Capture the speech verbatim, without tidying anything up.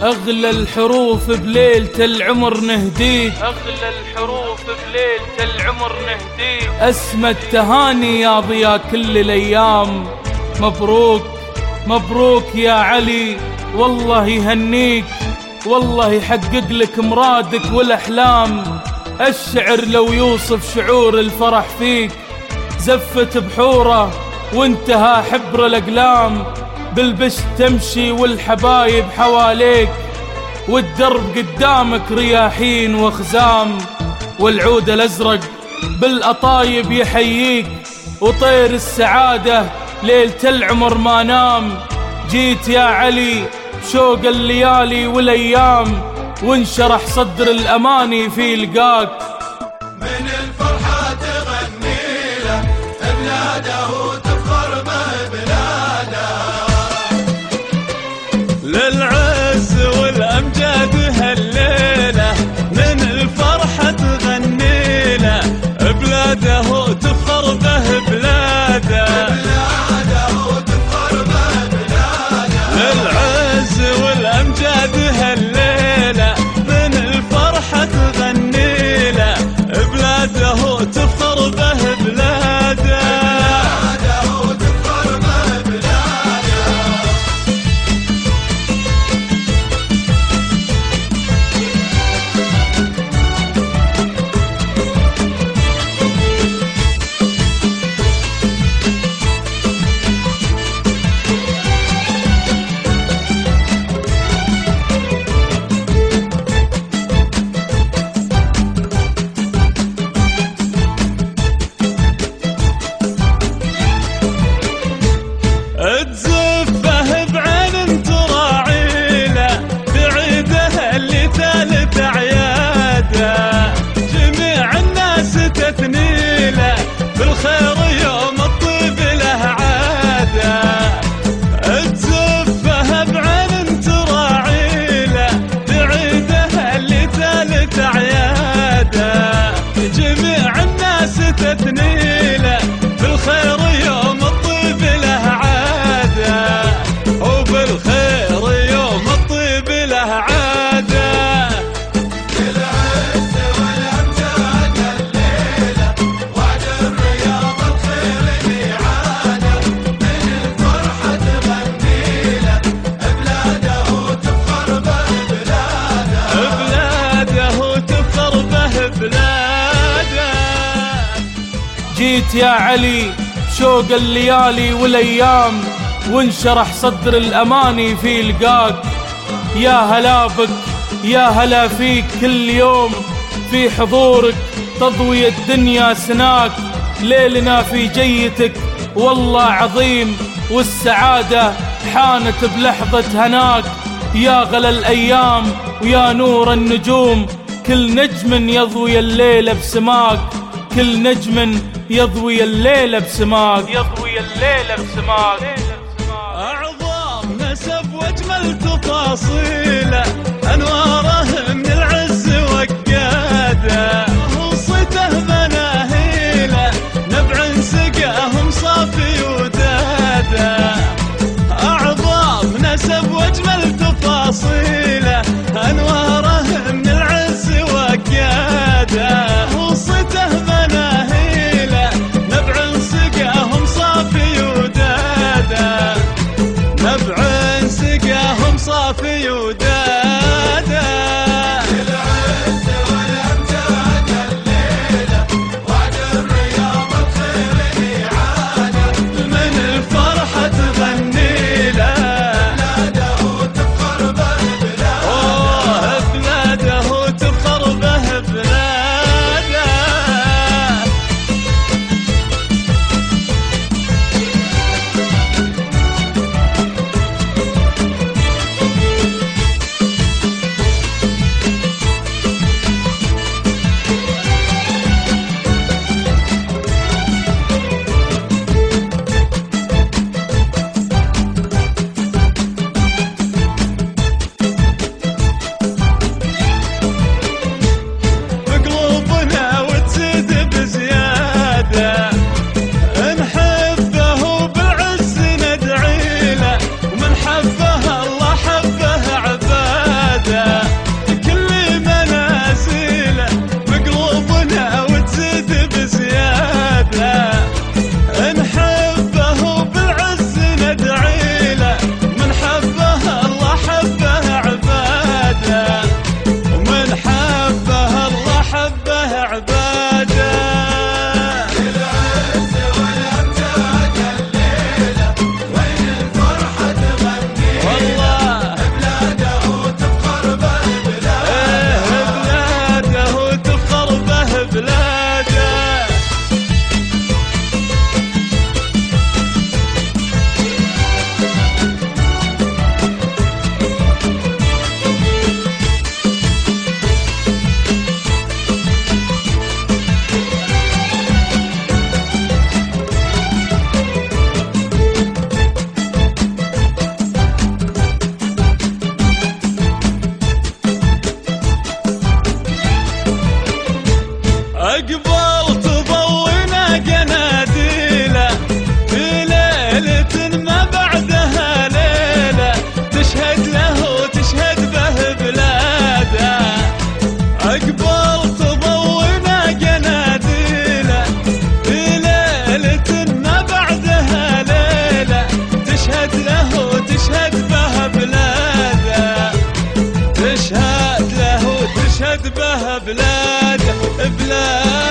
أغلى الحروف بليلة العمر نهديك، أغلى الحروف بليلة العمر نهديك. أسمى التهاني يا ضياء كل الأيام، مبروك مبروك يا علي، والله يهنيك، والله يحقق لك مرادك والأحلام. الشعر لو يوصف شعور الفرح فيك، زفت بحوره وانتهى حبر الأقلام. بالبشت تمشي والحبايب حواليك، والدرب قدامك رياحين وخزام. والعود الأزرق بالأطايب يحييك، وطير السعادة ليلة العمر ما نام. جيت يا علي بشوق الليالي والأيام، وانشرح صدر الأماني في لقاك. من الفرحة تغني له بلاده وتفخر به بلاده، للعز والأمجاد هالليلة. من الفرحة تغني له بلاده وتفخر به بلاده، بلاده وتفخر به بلاده. للعز والأمجاد هالليلة. من الفرحة تغني له بلاده وتفخر به بلاده، بلاده وتفخر به بلاده. تزفه بعين تراعي له بعيده اللي ثالث عياده. جميع الناس تثني له بالخير يوم الطيب له عاده. تزفه بعين تراعي له بعيده اللي ثالث عياده. جميع الناس تثني له بالخير يوم الطيب له عاده، وبالخير يوم الطيب له عاده. العز والأمجاد الليلة، وعد الرياض الخير ميعاده. من الفرحة تغني له بلاده وتفخر به بلاده، بلاده وتفخر به بلاده. جيت يا علي شوق الليالي والأيام، وانشرح صدر الأماني في لقاك. يا هلا بك يا هلا فيك كل يوم، في حضورك تضوي الدنيا سناك. ليلنا في جيتك والله عظيم، والسعادة حانت بلحظة هناك. يا غلا الأيام ويا نور النجوم، كل نجم يضوي الليلة بسماك. كل نجم يضوي الليلة بسماك، يضوي الليلة بسماك. أعظم نسب وأجمل تفاصيله، أنواره من العز وقاده. وصيته مناهيله نبع سقاهم صافي وداده. أعظم نسب وأجمل تفاصيله، أنواره من العز وقاده. وصيته مناهيله نبع سقاهم صافي وداده، نبع سقاهم صافي وداده. عقبال تضوينا قناديله في ليلة ما بعدها ليلة تشهد له وتشهد به بلاده. عقبال تضوينا قناديله في ليلة ما بعدها ليلة تشهد له وتشهد به بلاده. تشهد له وتشهد به بلاده بلاده